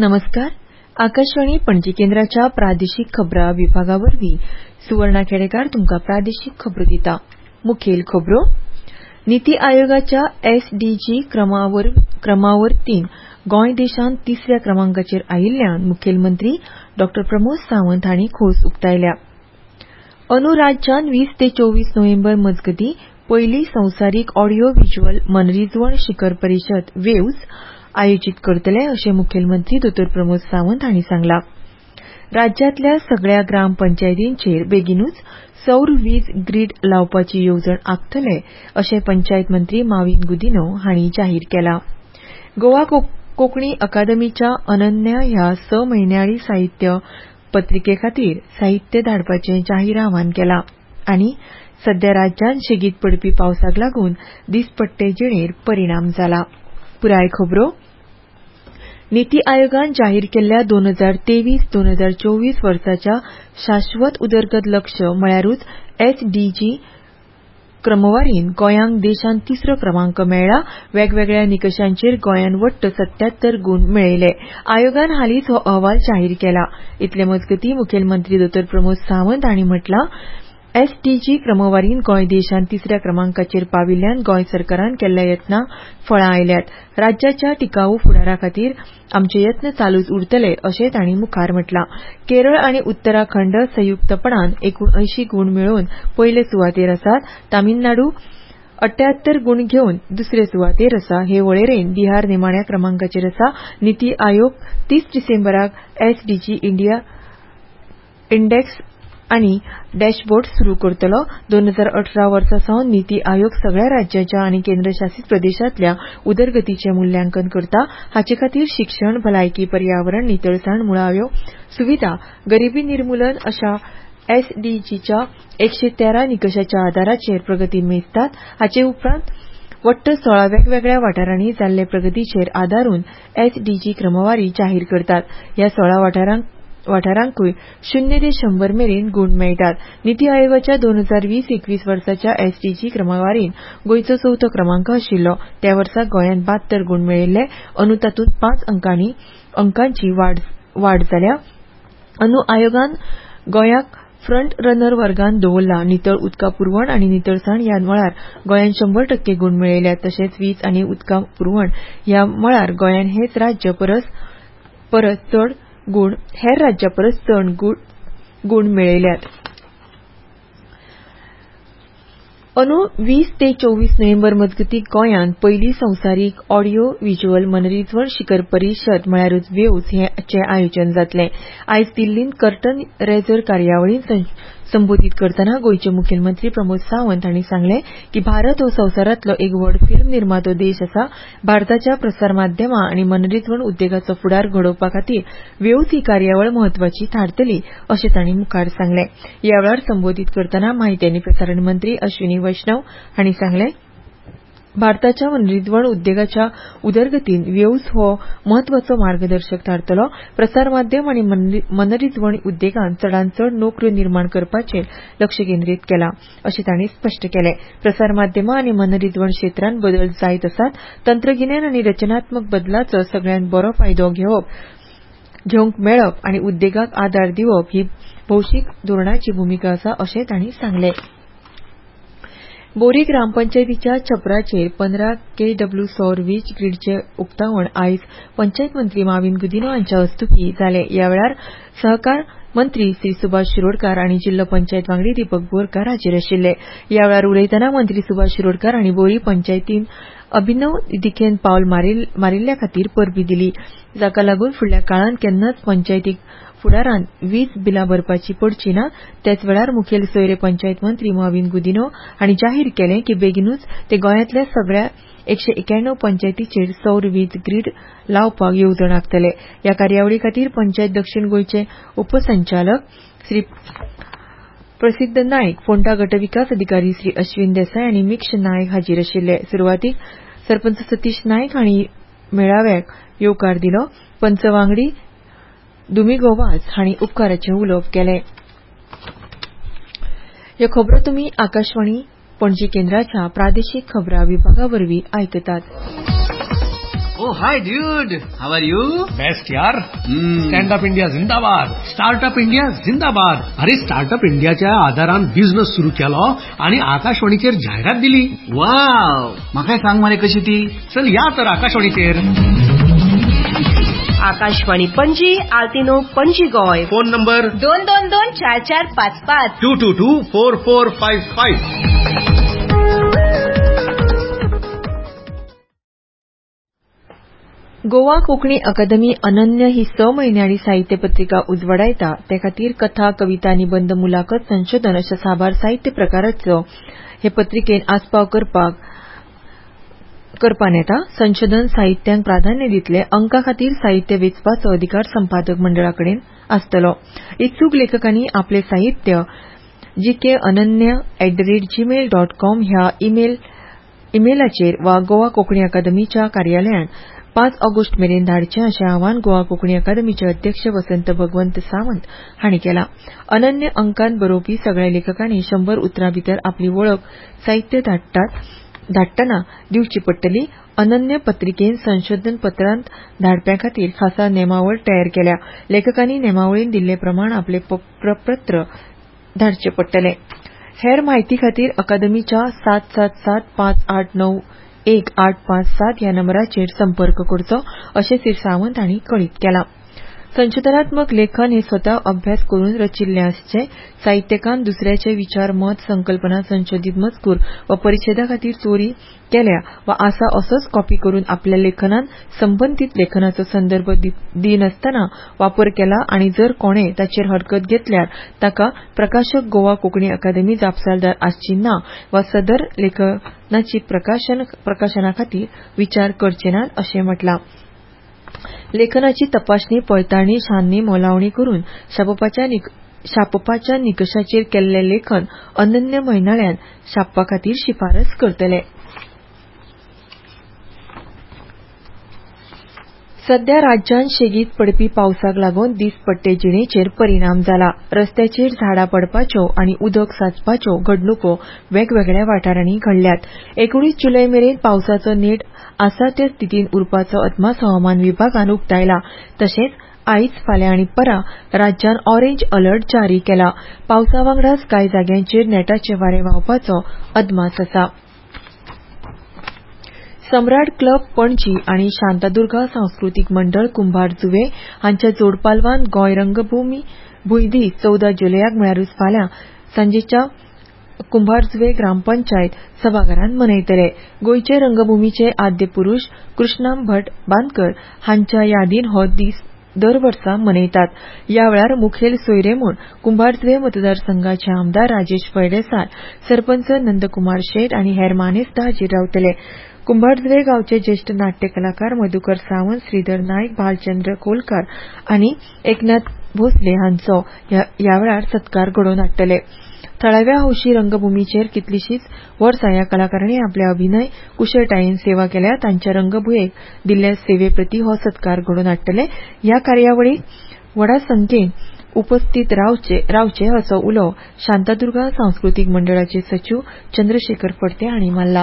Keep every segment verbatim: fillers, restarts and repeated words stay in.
नमस्कार. आकाशवाणी पणजी केंद्राच्या प्रादेशीक खबरां विभागावरवीं सुवर्णा खेडेकार तुमकां प्रादेशीक खबरो दिता. मुखेल खबरो. नीती आयोगाच्या एसडीजी क्रमावरतीन गोंय देशांत तिसऱ्या क्रमांकाचेर आयिल्ल्यान मुखेलमंत्री डॉ प्रमोद सावंत हांणी खोस उक्तायल्या. अंदू राज्यांत वीस ते चोवीस नोव्हेंबर मजगतीं पयली संवसारीक ऑडिओ व्हिज्युअल मनरिजवण शिखर परिशद वेव्स आयोजीत करतले अशें मुखेलमंत्री डॉ प्रमोद सावंत हांणी सांगलां. राज्यांतल्या सगळ्या ग्रामपंचायतींचेर बेगीनूच सौर वीज ग्रीड लावपाची येवजण आंखतले अशें पंचायत मंत्री मॉवीन गुदिन्हो हांणी जाहीर केलां. गोवा कोंकणी अकादमीच्या अनन्या ह्या स म्हयन्याळी साहित्य पत्रिके खातीर साहित्य धाडपाचें जाहीर आवाहन केलां. आनी सध्या राज्यांत शेगीत पडपी पावसाक लागून दिसपट्टे जिणेर परिणाम जाला. पुराय खबरो. नीती आयोगान जाहीर केल्ल्या दोन हजार तेवीस दोन हजार चोवीस वर्साच्या शाश्वत उदरगत लक्ष्य म्हळ्यारूच एसडीजी क्रमवारीन गोंयांक देशांत तिसरो क्रमांक मेळ्ळा. वेगवेगळ्या निकशांचेर गोंयान वट्ट सत्यात्तर गुण मेळयले. आयोगान हालींच हो अहवाल जाहीर केला. इतले मजगतीं मुखेलमंत्री डॉ प्रमोद सावंत हांणी म्हटलां, एसडीजी क्रमवारीन गोंय देशांत तिसऱ्या क्रमांकाचेर पाविल्ल्यान गोंय सरकारान केल्ल्या यत्नांक फळां आयल्यात. राज्याच्या टिकाऊ फुडारा खातीर आमचे यत्न चालूच उरतले अशें तांणी मुखार म्हटलां. केरळ आनी उत्तराखंड संयुक्तपणान एकूण अंयशी गुण मेळोवन पयले सुवातेर आसात. तामीळनाडू अठ्ठ्यात्तर गुण घेवन दुसरे सुवातेर आसा. हे वळेरेंत बिहार निमाण्या क्रमांकाचेर आसा. नीती आयोग तीस डिसेंबराक एसडीजी इंडिया इंडेक्स आनी डॅशबोर्ड सुरू करतलो. दोन हजार अठरा वर्सा सावन नीती आयोग सगळ्या राज्यांच्या आनी केंद्रशासीत प्रदेशांतल्या उदरगतीचें मुल्यांकन करता. हाचे खातीर शिक्षण, भलायकी, पर्यावरण, नितळसाण, मुळाव्यो सुविधा, गरिबी निर्मुलन अशा एसडीजीच्या एकशे तेरा निकशाच्या आदाराचेर प्रगती मेजतात. हाचे उपरांत वट्ट सोळा वेगवेगळ्या वाठारांनी जाल्ले प्रगतीचेर आदारून एसडीजी क्रमवारी जाहीर करतात. ह्या सोळा वाठारांक वाठारांकूय शून्य ते शंभर मेरेन गुण मेळटात. नीती आयोगाच्या दोन हजार वीस एकवीस वर्साच्या एसडीजी क्रमवारीन गोंयचो चवथो क्रमांक आशिल्लो. त्या वर्सा गोंयान बहात्तर गुण मेळयल्ले. अंदू तातूंत पांच अंकांनी अंकांची वाड जाल्या. अंदू आयोगान गोंयाक फ्रंट रनर वर्गान दवरला. नितळ उदका पुरवण आनी नितळसाण ह्या मळार गोंयान शंभर टक्के गुण मेळयल्यात. तशेंच वीज आनी उदका पुरवण ह्या मळार गोंयान हेर राज्य परस परस चड गुण हेर राज्या परस चड गुण मेळयल्यात. अंदू वीस ते चोवीस नोव्हेंबर मजगतीं गोंयांत पयली संवसारीक ऑडिओ व्हिज्युअल मनरिजवण शिखर परिशद म्हळ्यारूच वेव्स हेचे आयोजन जातलें. आयज दिल्लींत कर्टन रेजर कार्यावळींत संबोधीत करतना गोंयचे मुखेलमंत्री प्रमोद सावंत हांणी सांगलें की भारत हो संवसारांतलो एक व्हड फिल्म निर्मातो देश आसा. भारताच्या प्रसार माध्यमां आनी मनरिजवण उद्देगाचो फुडार घडोवपा खातीर वेव्स ही कार्यावळ म्हत्वाची थारतली अशें तांणी मुखार सांगलें. ह्या वेळार संबोधीत करतना माहिती आनी प्रसारण मंत्री अश्विनी वैष्णव हांणी सांगलें, भारताच्या मनरिजवण उद्देगाच्या उदरगतीन वेव्स हो म्हत्वाचो मार्गदर्शक थारतलो. प्रसार माध्यम आनी मनरिजवण उद्देगान चडांत चड नोकऱ्यो निर्माण करपाचेर लक्ष केंद्रीत केलां अशें तांणी स्पश्ट केलें. प्रसार माध्यमां आनी मनरिजवण क्षेत्रांत बदल जायत आसात. तंत्रगिन्यान आनी रचनात्मक बदलाचो सगळ्यांत बरो फायदो घेवंक मेळप आनी उद्देगाक आदार दिवप ही भौशीक धोरणाची भुमिका आसा अशें तांणी सांगलें. बोरी ग्रामपंचायतीच्या छपराचेर पंदरा केडब्ल्यू सौर वीज ग्रीडचे उक्तावण आयज पंचायत मंत्री मॉवीन गुदिन्हो हांच्या हस्तुकीं जालें. ह्या वेळार सहकार मंत्री श्री सुभाष शिरोडकार आनी जिल्लो पंचायत वांगडी दीपक बोरकार हाजीर आशिल्ले. ह्या वेळार उलयतना मंत्री सुभाष शिरोडकार हांणी बोरी पंचायतीन अभिनव दिखेन पावल मारिल्ल्या खातीर परबीं दिली, जाका लागून फुडल्या काळांत केन्नाच पंचायतीक फुडारान वीज बिलां भरपाची पडची ना. त्याच वेळार मुखेल सोयरे पंचायत मंत्री मॉवीन गुदिन्हो हांणी जाहीर केलें की बेगीनूच ते गोंयांतल्या सगळ्या एकशे एक्याण्णव पंचायतींचेर सौर वीज ग्रीड लावपाक येवजण आंखतले. ह्या कार्यावळी खातीर पंचायत दक्षिण गोंयचे उपसंचालक श्री प्रसिद्ध नायक, फोंडा गटविकास अधिकारी श्री अश्विन देसाय आनी मिक्ष नायक हाजीर आशिल्ले. सुरवातीक सरपंच सतीश नायक हांणी मेळाव्याक येवकार दिलो. पंच वांगडी दुमिगो वाज हांणी उपकाराचें उलोवप केलें. ह्यो खबरो तुमी आकाशवाणी पणजी केंद्राच्या प्रादेशीक खबरां विभागावरवीं आयकतात. Oh, hi, dude. How are you? Best यार. Hmm. स्टँड अप इंडिया जिंदाबाद. स्टार्टअप इंडिया जिंदाबाद. अरे स्टार्टअप इंडियाच्या आधारान बिझनेस सुरू केलो आणि आकाशवाणीचेर जाहिरात दिली. वाव. म्हाका सांग मरे कशी ती. चल या तर आकाशवाणीचेर. आकाशवाणी पणजी आल्तिनो पणजी गोय. फोन नंबर दोन दोन दोन चार चार पाच पाच two two two four four five five. Goa Konkani Akademi Ananya ही स म्हयन्याळी साहित्य पत्रिका उजवाडायता. ते खातीर कथा, कविता, निबंध, मुलाखत, संशोधन अशा साबार साहित्य प्रकाराचो हे पत्रिकेन आस्पाव करपाक करपान येता. संशोधन साहित्यांक प्राधान्य दितले. अंका खातीर साहित्य वेचपाचो अधिकार संपादक मंडळाकडेन आसतलो. इत्सूक लेखकांनी आपले साहित्य G K Ananya at the rate Gmail dot com ह्या इमेल इमेलाचेर वा गोवा कोंकणी अकादमीच्या कार्यालयान पाच ऑगस्ट मेरेन धाडचे अशें आवाहन गोवा कोंकणी अकादमीचे अध्यक्ष वसंत भगवंत सावंत हांणी केलां. अनन्य अंकांत बरोवपी सगळ्या लेखकांनी शंभर उतरां भितर आपली वळख साहित्य धाडटात धाडटना दिवची पडटली. अनन्य पत्रिकेन संशोधन पत्रांत धाडप्यां खातीर खासा नेमावळ तयार केल्या. लेखकांनी नेमावळीन दिल्ले प्रमाण आपले प्रपत्र धाडचे पडटले. हेर म्हायती खातीर अकादमीच्या सात सात सात पाच आठ णव एक आठ पाच सात ह्या नंबराचेर संपर्क करचो अशें श्री सावंत हांणी कळीत केलां. संशोधनात्मक लेखन हे स्वता अभ्यास करून रचिल्ले आसचे. साहित्यकान दुसऱ्याचे विचार, मत, संकल्पना, संशोधीत मजकूर वा परिच्छेदा खातीर चोरी केल्या वा आसा असोच कॉपी करून आपल्या लेखनान संबंधित लेखनाचो संदर्भ दिनासतना वापर केला आणि जर कोणे ताचेर हरकत घेतल्यार ताका प्रकाशक गोवा कोंकणी अकादमी जापसालदार आसची ना वा सदर लेखनाची प्रकाशन प्रकाशना खातीर विचार करचे नात अशें म्हटलां. लेखनाची तपासणी, पळताळणी, छाननी, मोलावणी करून छापपाच्या छापपाच्या निकषाचेर केल्ले लेखन अनन्य म्हयनाळ्यान छापपा खातीर शिफारस करतले. सध्या राज्यात शेगीत पडपी पावसाक लागून दिसपट्टे जिणेचेर परिणाम जाला. रस्त्याचेर झाडां पडपाच्यो आनी उदक साचपाच्यो घडणुको वेगवेगळ्या वाठारांनी घडल्यात. एकुणीस जुलय मेरेन पावसाचो नेट आसा ते स्थितीन उरपाचो अदमास हवामान विभागान उक्तायला. तशेंच आयज, फाल्यां आनी परां राज्यात ऑरेंज अलर्ट जारी केला. पावसा वांगडाच कांय जाग्यांचेर नेटाचे वारे व्हांवपाचो अदमास आसा. सम्राट क्लब पणजी आणि शांतादुर्गा सांस्कृतिक मंडळ कुंभार जुवे हांच्या जोडपालवान गोंय रंगभूमी भुंयदीस चौदा जुलयाक म्हळ्यारूच फाल्यां सांजेच्या कुंभार जुवे ग्रामपंचायत सभाघरांत मनयतले. गोंयचे रंगभूमीचे आद्य पुरुष कृष्णाम भट बांदकर हांच्या यादीन हो दीस दर वर्सा मनयतात. ह्या वेळार मुखेल सोयरे म्हूण कुंभारजुवे मतदारसंघाचे आमदार राजेश फळदेसाय, सरपंच नंदकुमार शेट आनी हेर मानेस्त हाजीर रावतले. कुंभारजुवे गांवचे ज्येष्ठ नाट्य कलाकार मधुकर सावंत, श्रीधर नायक, भालचंद्र कोलकार आनी एकनाथ भोसले हांचो ह्या वेळार सत्कार घडोवन हाडटले. थळाव्या हौशी रंगभूमीचेर कितलीशींच वर्सां ह्या कलाकारांनी आपल्या अभिनय कुशळटायेन सेवा केल्या. तांच्या रंगभुयेक दिल्ल्या सेवेप्रती हो सत्कार घडोवन हाडटले. ह्या कार्यावळीक व्हडा संख्येन उपस्थित रावचे रावचे असो उलो शांतादुर्गा सांस्कृतिक मंडळाचे सचिव चंद्रशेखर फडते हांणी मारला.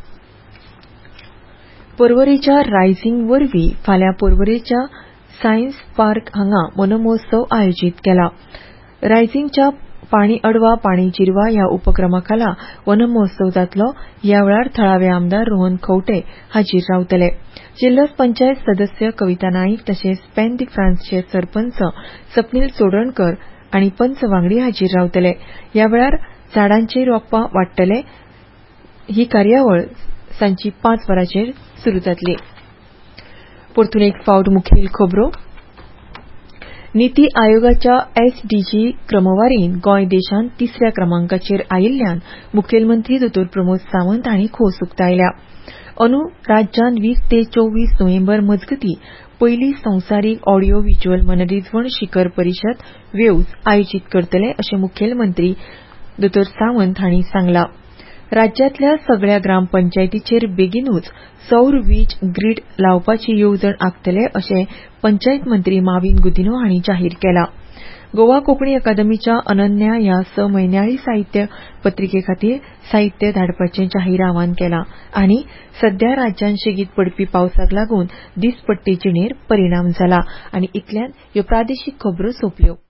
पर्वरीच्या रायझिंग वरवीं फाल्यां पर्वरीच्या सायन्स पार्क हांगा वनमहोत्सव आयोजीत केला. रायझिंगच्या पाणी अडवा पाणी जिरवा ह्या उपक्रमाखाला वनमहोत्सव जातलो. ह्या वेळार थळावे आमदार रोहन खंवटे हाजीर रावतले. जिल्हा पंचायत सदस्य कविता नाईक तशेंच स्पेन दी फ्रांसचे सरपंच सपनील चोडणकर आनी पंच वांगडी हाजीर रावतले. ह्या वेळार झाडांची रोपां वाडटले. ही कार्यावळ सांची पांच वरांचेर सुरू जातली. परतून एक फावट मुखेल खबरो. नीती आयोगाच्या एस डी जी क्रमवारीन गोंय देशांत तिसऱ्या क्रमांकाचेर आयिल्ल्यान मुखेलमंत्री दोतोर प्रमोद सावंत हांणी खोस उक्तायल्या. अंदू राज्यात वीस ते चोवीस नोव्हेंबर मजगतीं पयली संवसारीक ऑडिओ व्हिज्युअल मनरिजवण शिखर परिशद वेव्स आयोजीत करतले अशें मुखेलमंत्री दोतोर सावंत हांणी सांगलां. राज्यांतल्या सगळ्या ग्रामपंचायतींचेर बेगीनूच सौर वीज ग्रीड लावपाची येवजण आंखतले अशें पंचायत मंत्री माविन गुदिन्हो हांणी जाहीर केलां. गोवा कोंकणी अकादमीच्या अनन्या ह्या स म्हयन्याळी साहित्य पत्रिके खातीर साहित्य धाडपाचें जाहीर आवाहन केलां आनी सध्या राज्यात शेगीत पडपी पावसाक लागून दिसपट्टे जिणेर परिणाम जाला आनी इतल्यान ह्यो प्रादेशीक खबरो सोंपल्यो.